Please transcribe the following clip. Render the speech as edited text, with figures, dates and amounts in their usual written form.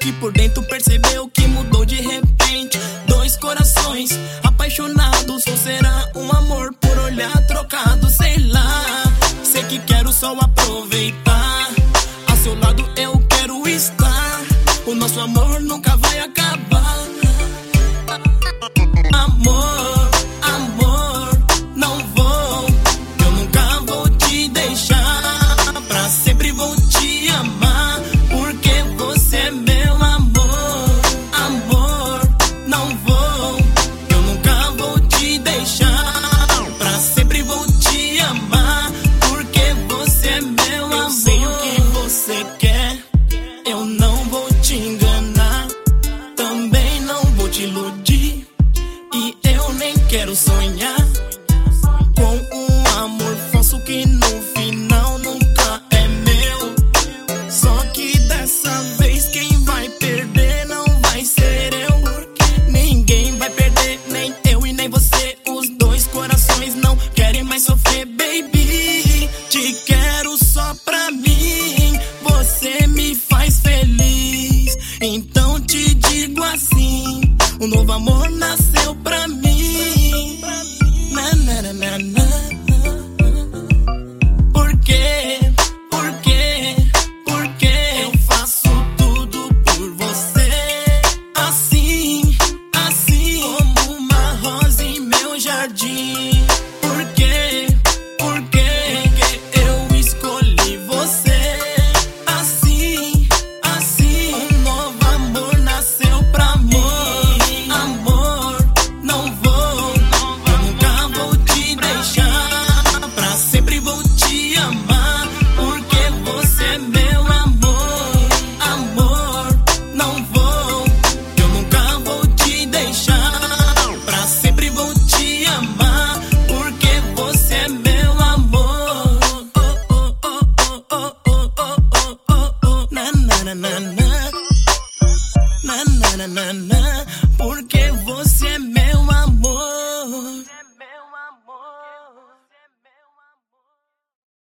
E por dentro percebeu que mudou de repente. Dois corações apaixonados, ou será um amor por olhar trocado? Sei lá, sei que quero só aproveitar. A seu lado eu quero estar. O nosso amor nunca vai acabar.